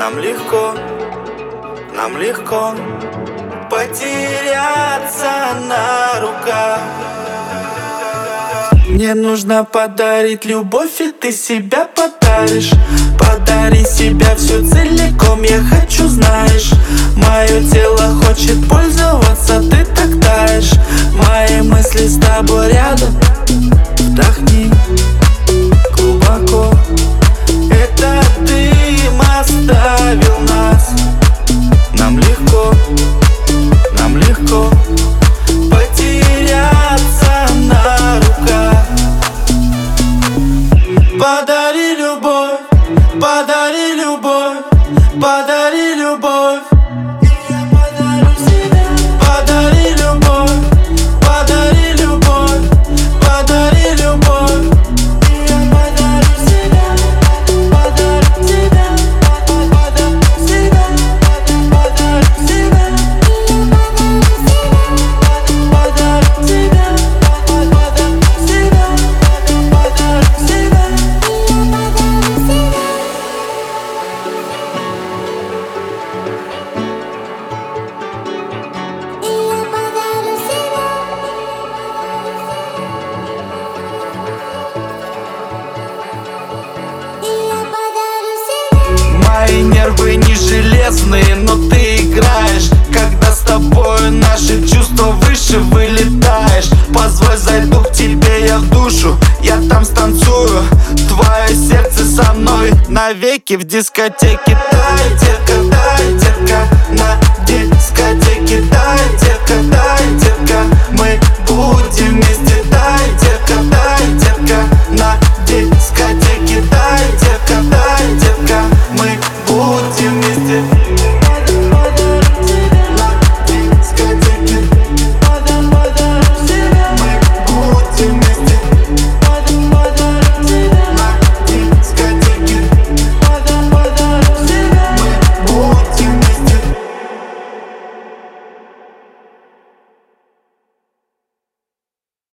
нам легко потеряться на руках. Мне нужно подарить любовь, и ты себя подаришь. Подари себя всю целиком, я хочу, знаешь. Мое тело хочет пользоваться, ты так таешь. Мои мысли с тобой рядом. Вдохни глубоко. Это дым оставил нас. Нам легко потеряться на руках. Подари любовь, подари любовь, подари любовь. Подари любовь, подари любовь, подари любовь. Мои нервы не железные, но ты играешь. Когда с тобой наши чувства выше вылетаешь. Позволь, зайду к тебе я в душу, я там станцую. Твое сердце со мной навеки в дискотеке. Дай, детка, дай.